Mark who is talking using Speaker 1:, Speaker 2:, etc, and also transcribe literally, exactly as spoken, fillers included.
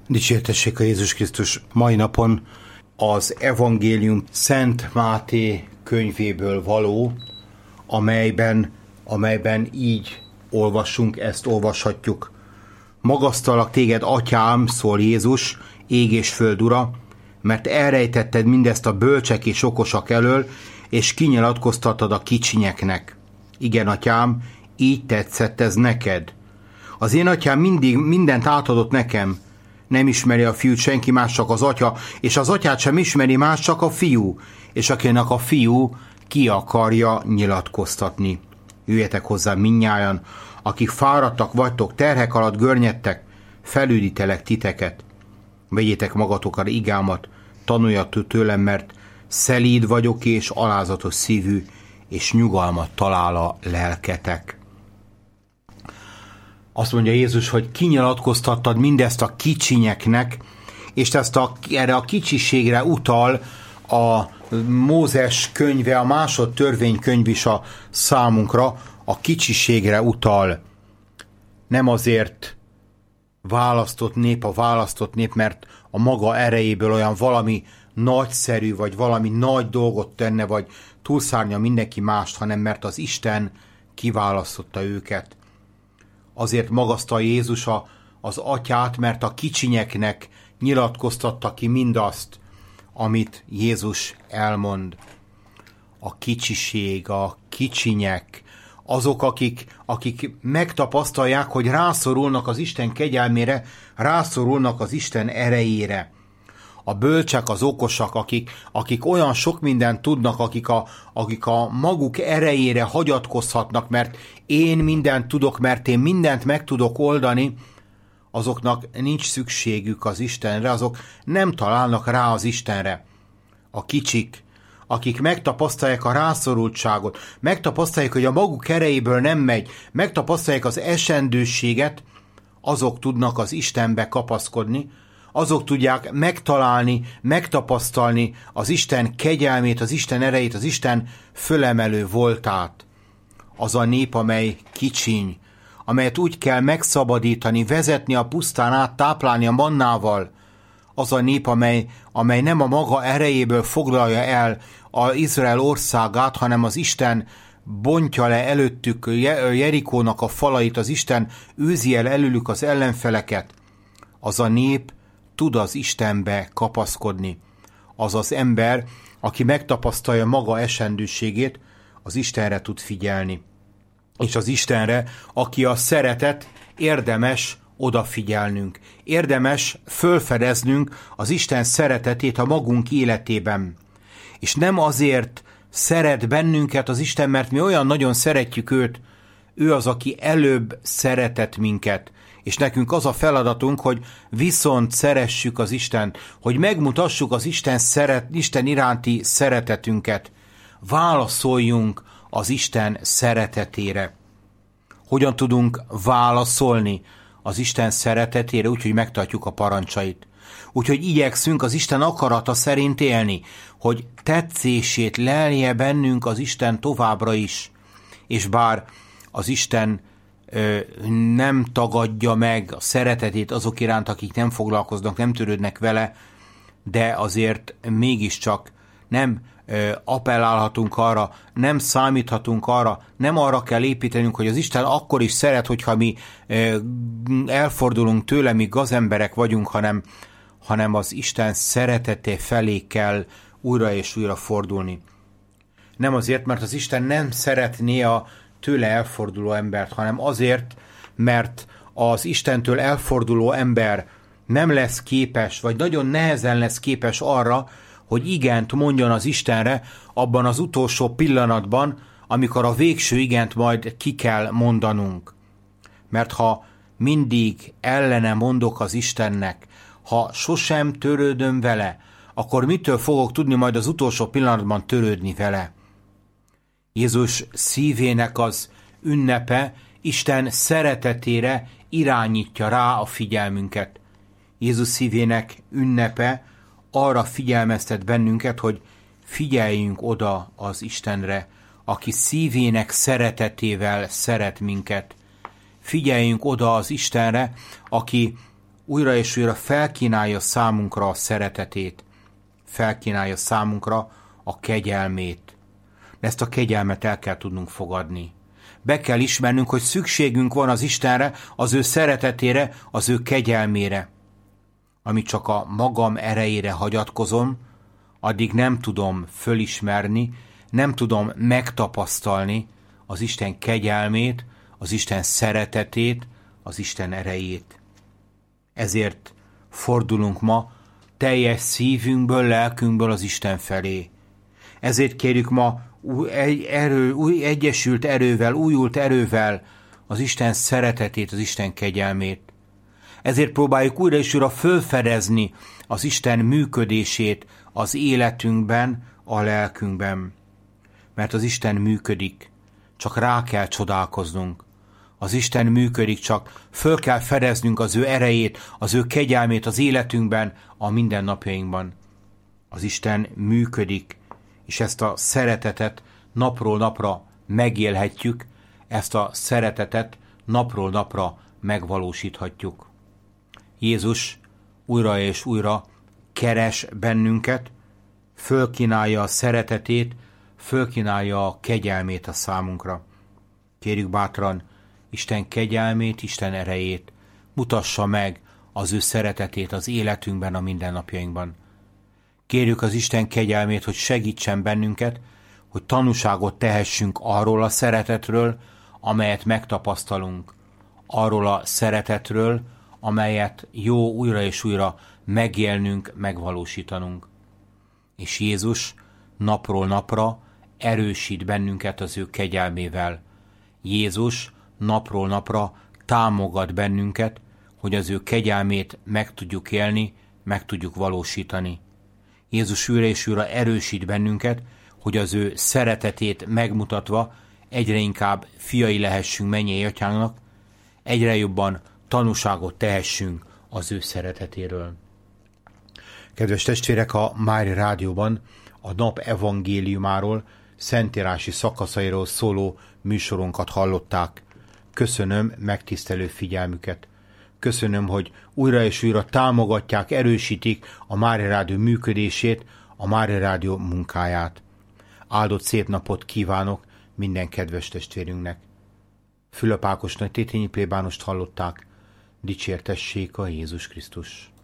Speaker 1: Dicsértessék a Jézus Krisztus! Mai napon az evangélium Szent Máté könyvéből való, amelyben, amelyben így olvassunk, ezt olvashatjuk. Magasztalak téged, atyám, szól Jézus, ég és föld ura, mert elrejtetted mindezt a bölcsek és okosak elől, és kinyilatkoztattad a kicsinyeknek. Igen, atyám, így tetszett ez neked. Az én atyám mindig mindent átadott nekem. Nem ismeri a fiút senki más, csak az atya, és az atyát sem ismeri más, csak a fiú, és akinek a fiú ki akarja nyilatkoztatni. Jöjjetek hozzá mindnyájan, akik fáradtak vagytok, terhek alatt görnyedtek, felüdítelek titeket. Vegyétek magatokra igámat, tanuljatok tőlem, mert szelíd vagyok és alázatos szívű, és nyugalmat talál a lelketek. Azt mondja Jézus, hogy kinyilatkoztattad mindezt a kicsinyeknek, és ezt a, erre a kicsiségre utal a Mózes könyve, a másod törvénykönyv is a számunkra, a kicsiségre utal. Nem azért választott nép a választott nép, mert a maga erejéből olyan valami nagyszerű, vagy valami nagy dolgot tenne, vagy túlszárnya mindenki mást, hanem mert az Isten kiválasztotta őket. Azért magasztal Jézus a, az atyát, mert a kicsinyeknek nyilatkoztatta ki mindazt, amit Jézus elmond. A kicsiség, a kicsinyek, azok, akik, akik megtapasztalják, hogy rászorulnak az Isten kegyelmére, rászorulnak az Isten erejére. A bölcsek, az okosak, akik, akik olyan sok mindent tudnak, akik a, akik a maguk erejére hagyatkozhatnak, mert én mindent tudok, mert én mindent meg tudok oldani, azoknak nincs szükségük az Istenre, azok nem találnak rá az Istenre. A kicsik, akik megtapasztalják a rászorultságot, megtapasztalják, hogy a maguk erejéből nem megy, megtapasztalják az esendőséget, azok tudnak az Istenbe kapaszkodni, azok tudják megtalálni, megtapasztalni az Isten kegyelmét, az Isten erejét, az Isten fölemelő voltát. Az a nép, amely kicsiny, amelyet úgy kell megszabadítani, vezetni a pusztán át, táplálni a mannával. Az a nép, amely, amely nem a maga erejéből foglalja el az Izrael országát, hanem az Isten bontja le előttük Jerikónak a falait, az Isten őzi el előlük az ellenfeleket. Az a nép tud az Istenbe kapaszkodni. Az az ember, aki megtapasztalja maga esendőségét, az Istenre tud figyelni. És az Istenre, aki a szeretet, érdemes odafigyelnünk. Érdemes fölfedeznünk az Isten szeretetét a magunk életében. És nem azért szeret bennünket az Isten, mert mi olyan nagyon szeretjük őt, ő az, aki előbb szeretett minket. És nekünk az a feladatunk, hogy viszont szeressük az Istent, hogy megmutassuk az Isten, szeret, Isten iránti szeretetünket. Válaszoljunk az Isten szeretetére. Hogyan tudunk válaszolni az Isten szeretetére? Úgyhogy megtartjuk a parancsait. Úgyhogy igyekszünk az Isten akarata szerint élni, hogy tetszését lelje bennünk az Isten továbbra is. És bár az Isten ö, nem tagadja meg a szeretetét azok iránt, akik nem foglalkoznak, nem törődnek vele, de azért mégiscsak nem ö, appellálhatunk arra, nem számíthatunk arra, nem arra kell építenünk, hogy az Isten akkor is szeret, hogyha mi ö, elfordulunk tőle, mi gazemberek vagyunk, hanem, hanem az Isten szeretete felé kell újra és újra fordulni. Nem azért, mert az Isten nem szeretné a tőle elforduló embert, hanem azért, mert az Istentől elforduló ember nem lesz képes, vagy nagyon nehezen lesz képes arra, hogy igent mondjon az Istenre abban az utolsó pillanatban, amikor a végső igent majd ki kell mondanunk. Mert ha mindig ellene mondok az Istennek, ha sosem törődöm vele, akkor mitől fogok tudni majd az utolsó pillanatban törődni vele? Jézus szívének az ünnepe Isten szeretetére irányítja rá a figyelmünket. Jézus szívének ünnepe arra figyelmeztet bennünket, hogy figyeljünk oda az Istenre, aki szívének szeretetével szeret minket. Figyeljünk oda az Istenre, aki újra és újra felkínálja számunkra a szeretetét, felkínálja számunkra a kegyelmét. De ezt a kegyelmet el kell tudnunk fogadni. Be kell ismernünk, hogy szükségünk van az Istenre, az ő szeretetére, az ő kegyelmére. Amit csak a magam erejére hagyatkozom, addig nem tudom fölismerni, nem tudom megtapasztalni az Isten kegyelmét, az Isten szeretetét, az Isten erejét. Ezért fordulunk ma teljes szívünkből, lelkünkből az Isten felé. Ezért kérjük ma új, erő, új, egyesült erővel, újult erővel az Isten szeretetét, az Isten kegyelmét. Ezért próbáljuk újra és újra fölfedezni az Isten működését az életünkben, a lelkünkben. Mert az Isten működik, csak rá kell csodálkoznunk. Az Isten működik, csak föl kell fedeznünk az ő erejét, az ő kegyelmét az életünkben, a mindennapjainkban. Az Isten működik, és ezt a szeretetet napról napra megélhetjük, ezt a szeretetet napról napra megvalósíthatjuk. Jézus újra és újra keres bennünket, fölkínálja a szeretetét, fölkínálja a kegyelmét a számunkra. Kérjük bátran, Isten kegyelmét, Isten erejét, mutassa meg az ő szeretetét az életünkben, a mindennapjainkban. Kérjük az Isten kegyelmét, hogy segítsen bennünket, hogy tanúságot tehessünk arról a szeretetről, amelyet megtapasztalunk, arról a szeretetről, amelyet jó újra és újra megélnünk, megvalósítanunk. És Jézus napról napra erősít bennünket az ő kegyelmével. Jézus napról napra támogat bennünket, hogy az ő kegyelmét meg tudjuk élni, meg tudjuk valósítani. Jézus újra és újra erősít bennünket, hogy az ő szeretetét megmutatva egyre inkább fiai lehessünk mennyei atyánknak, egyre jobban tanúságot tehessünk az ő szeretetéről. Kedves testvérek, a Mária Rádióban a nap evangéliumáról, szentírási szakaszairól szóló műsorunkat hallották. Köszönöm megtisztelő figyelmüket. Köszönöm, hogy újra és újra támogatják, erősítik a Mária Rádió működését, a Mária Rádió munkáját. Áldott szép napot kívánok minden kedves testvérünknek. Fülöp Ákos nagy tétényi plébánost hallották. Dicsértessék a Jézus Krisztus.